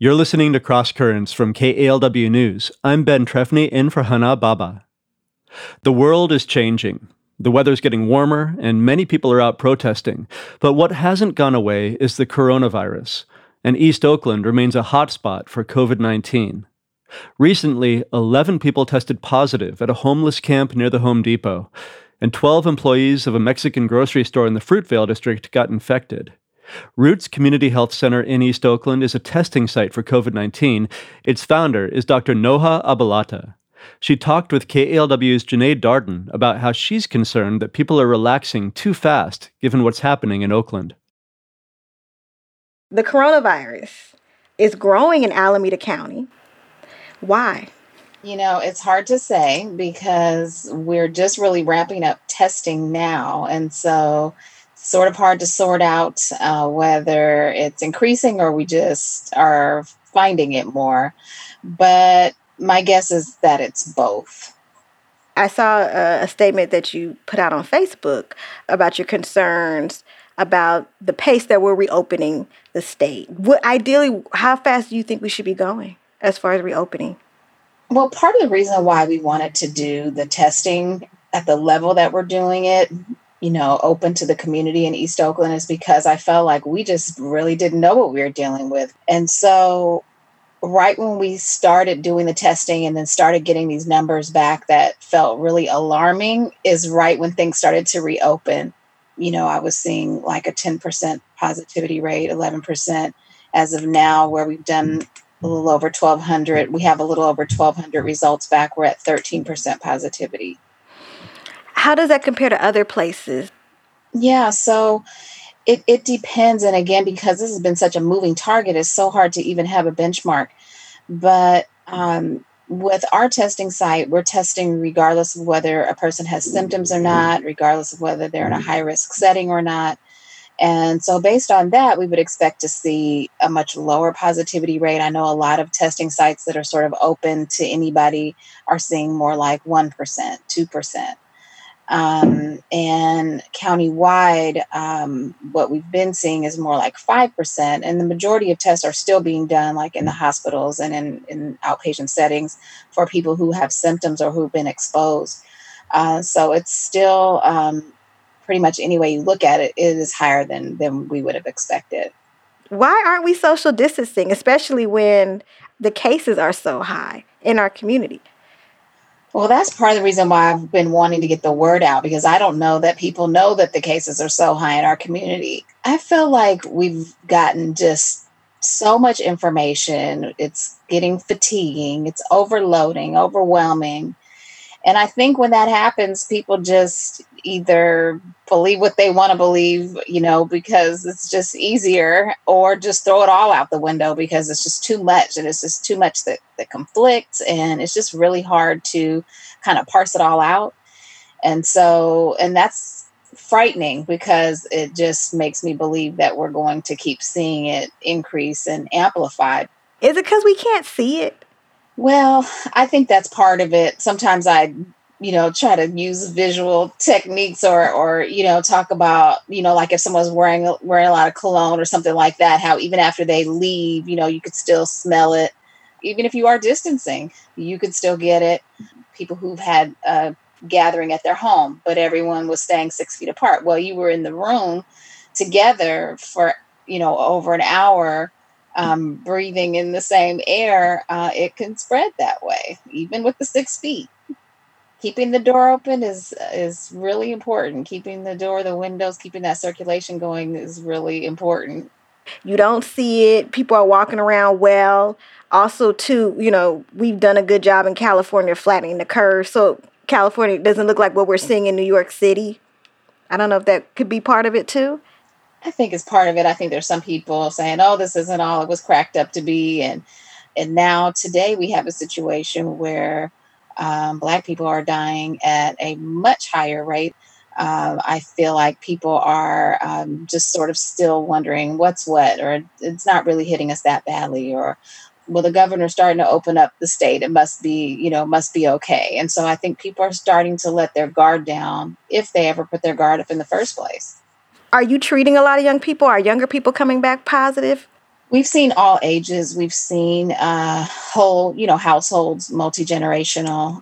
You're listening to Cross Currents from KALW News. I'm Ben Trefny in for Hana Baba. The world is changing. The weather's getting warmer, and many people are out protesting. But what hasn't gone away is the coronavirus, and East Oakland remains a hotspot for COVID-19. Recently, 11 people tested positive at a homeless camp near the Home Depot, and 12 employees of a Mexican grocery store in the Fruitvale district got infected. Roots Community Health Center in East Oakland is a testing site for COVID-19. Its founder is Dr. Noha Abalata. She talked with KALW's Janae Darden about how she's concerned that people are relaxing too fast given what's happening in Oakland. The coronavirus is growing in Alameda County. Why? It's hard to say because we're just really ramping up testing now. And so sort of hard to sort out whether it's increasing or we just are finding it more. But my guess is that it's both. I saw a statement that you put out on Facebook about your concerns about the pace that we're reopening the state. Ideally, how fast do you think we should be going as far as reopening? Well, part of the reason why we wanted to do the testing at the level that we're doing it, open to the community in East Oakland, is because I felt like we just really didn't know what we were dealing with. And so right when we started doing the testing and then started getting these numbers back that felt really alarming is right when things started to reopen. I was seeing like a 10% positivity rate, 11% as of now, where we've done a little over 1,200. We have a little over 1,200 results back. We're at 13% positivity. How does that compare to other places? Yeah, so it depends. And again, because this has been such a moving target, it's so hard to even have a benchmark. But with our testing site, we're testing regardless of whether a person has symptoms or not, regardless of whether they're in a high-risk setting or not. And so based on that, we would expect to see a much lower positivity rate. I know a lot of testing sites that are sort of open to anybody are seeing more like 1%, 2%. And countywide, what we've been seeing is more like 5%. And the majority of tests are still being done like in the hospitals and in outpatient settings for people who have symptoms or who've been exposed. So it's still pretty much any way you look at it, it is higher than we would have expected. Why aren't we social distancing, especially when the cases are so high in our community? Well, that's part of the reason why I've been wanting to get the word out, because I don't know that people know that the cases are so high in our community. I feel like we've gotten just so much information. It's getting fatiguing. It's overloading, overwhelming. And I think when that happens, people just either believe what they want to believe, because it's just easier, or just throw it all out the window because it's just too much. And it's just too much that conflicts. And it's just really hard to kind of parse it all out. And that's frightening because it just makes me believe that we're going to keep seeing it increase and amplify. Is it because we can't see it? Well, I think that's part of it. Sometimes I, try to use visual techniques or talk about, like if someone's wearing a lot of cologne or something like that, how even after they leave, you could still smell it. Even if you are distancing, you could still get it. People who've had a gathering at their home, but everyone was staying 6 feet apart. Well, you were in the room together for, over an hour, breathing in the same air, it can spread that way, even with the 6 feet. Keeping the door open is really important. Keeping the door, the windows, keeping that circulation going is really important. You don't see it. People are walking around well. Also, too, we've done a good job in California flattening the curve. So California doesn't look like what we're seeing in New York City. I don't know if that could be part of it, too. I think it's part of it. I think there's some people saying, oh, this isn't all it was cracked up to be. And now today we have a situation where Black people are dying at a much higher rate. I feel like people are just sort of still wondering what's what, or it's not really hitting us that badly, or well, the governor's starting to open up the state. It must be okay. And so I think people are starting to let their guard down if they ever put their guard up in the first place. Are you treating a lot of young people? Are younger people coming back positive? We've seen all ages. We've seen whole, households, multi-generational,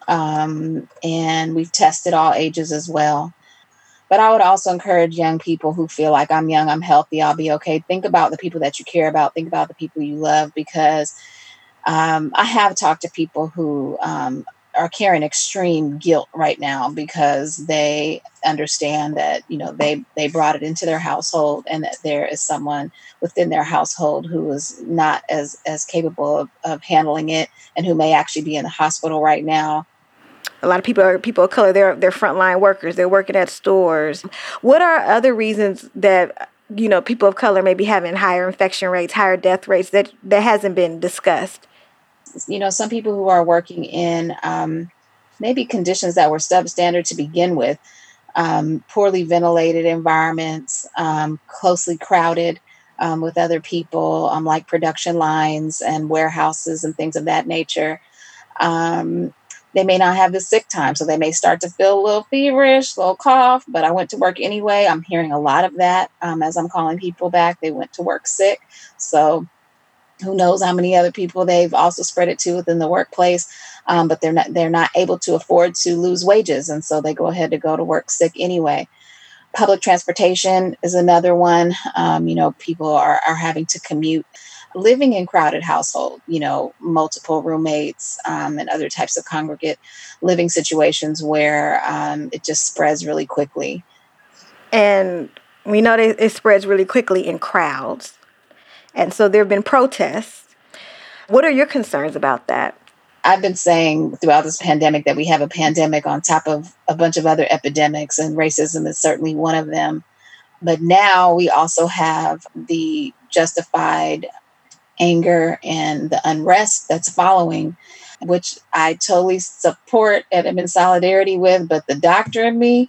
and we've tested all ages as well. But I would also encourage young people who feel like I'm young, I'm healthy, I'll be okay. Think about the people that you care about. Think about the people you love, because I have talked to people who are carrying extreme guilt right now because they understand that, they brought it into their household, and that there is someone within their household who is not as capable of handling it, and who may actually be in the hospital right now. A lot of people are people of color. They're frontline workers. They're working at stores. What are other reasons that, people of color may be having higher infection rates, higher death rates that hasn't been discussed? Some people who are working in maybe conditions that were substandard to begin with, poorly ventilated environments, closely crowded with other people, like production lines and warehouses and things of that nature. They may not have the sick time, so they may start to feel a little feverish, a little cough, but I went to work anyway. I'm hearing a lot of that as I'm calling people back. They went to work sick. So who knows how many other people they've also spread it to within the workplace, but they're not able to afford to lose wages, and so they go ahead to go to work sick anyway. Public transportation is another one. People are having to commute. Living in crowded household, multiple roommates and other types of congregate living situations where it just spreads really quickly. And we know that it spreads really quickly in crowds. And so there have been protests. What are your concerns about that? I've been saying throughout this pandemic that we have a pandemic on top of a bunch of other epidemics, and racism is certainly one of them. But now we also have the justified anger and the unrest that's following, which I totally support and am in solidarity with. But the doctor in me,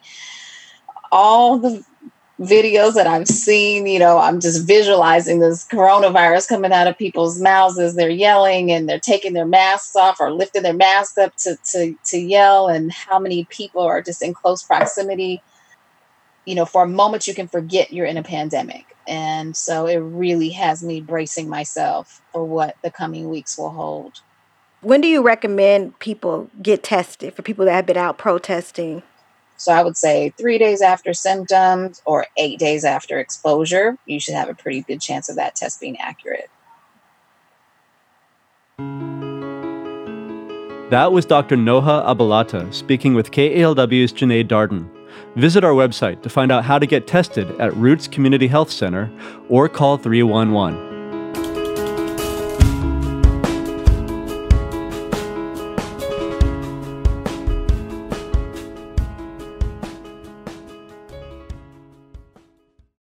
all the videos that I've seen, I'm just visualizing this coronavirus coming out of people's mouths as they're yelling, and they're taking their masks off or lifting their masks up to yell, and how many people are just in close proximity. For a moment you can forget you're in a pandemic. And so it really has me bracing myself for what the coming weeks will hold. When do you recommend people get tested, for people that have been out protesting? So I would say 3 days after symptoms or 8 days after exposure. You should have a pretty good chance of that test being accurate. That was Dr. Noha Abalata speaking with KALW's Janae Darden. Visit our website to find out how to get tested at Roots Community Health Center or call 311.